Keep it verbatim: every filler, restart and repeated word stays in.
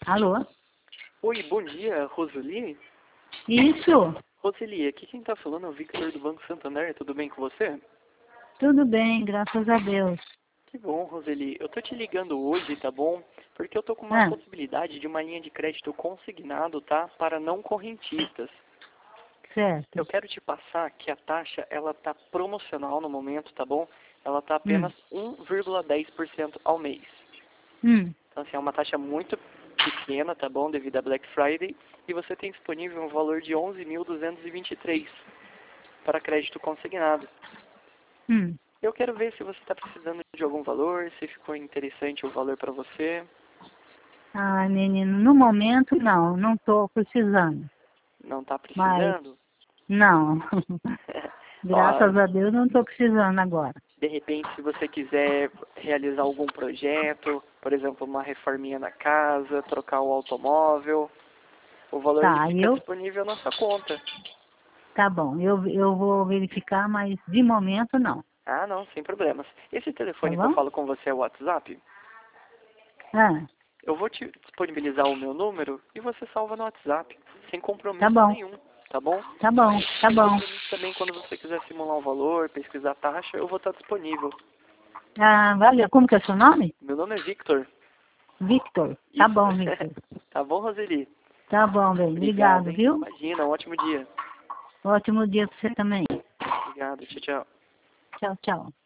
Alô? Oi, bom dia, Roseli? Isso, Roseli, aqui quem tá falando é o Victor do Banco Santander, tudo bem com você? tudo bem, graças a Deus. Que bom, Roseli. Eu tô te ligando hoje, tá bom? Porque eu tô com uma Ah, possibilidade de uma linha de crédito consignado, tá? Para não correntistas. Eu certo. quero te passar que a taxa, ela tá promocional no momento, tá bom? Ela tá Hum, apenas um vírgula dez por cento ao mês. hum. Então, assim, é uma taxa muito pequena, tá bom? Devido a Black Friday. E você tem disponível um valor de onze mil duzentos e vinte e três para crédito consignado. Hum. Eu quero ver se você está precisando de algum valor, se ficou interessante o valor para você. Ai, menino, no momento não, não estou precisando. Não está Mas, precisando? não. Ó, Graças a Deus não estou precisando agora. de repente, se você quiser realizar algum projeto, por exemplo, uma reforminha na casa, trocar o automóvel, o valor ele Tá, fica eu, disponível na sua conta. tá bom, eu, eu vou verificar, mas de momento não. Ah, não, sem problemas. Esse Tá telefone que eu bom? falo com você é o WhatsApp? Ah, Eu vou te disponibilizar o meu número e você salva no WhatsApp, sem tá compromisso bom, nenhum, tá bom? tá bom, tá Sem bom. compromisso também, quando você quiser simular um valor, pesquisar a taxa, eu vou estar disponível. Ah, valeu. Como que é o seu nome? Meu nome é Victor. Victor. Tá Isso. bom, Victor. Tá bom, Roseli? Tá bom, bem. Obrigado, Obrigado, hein? viu? Imagina, um ótimo dia. Ótimo dia para você também. Obrigado, tchau, tchau. Tchau, tchau.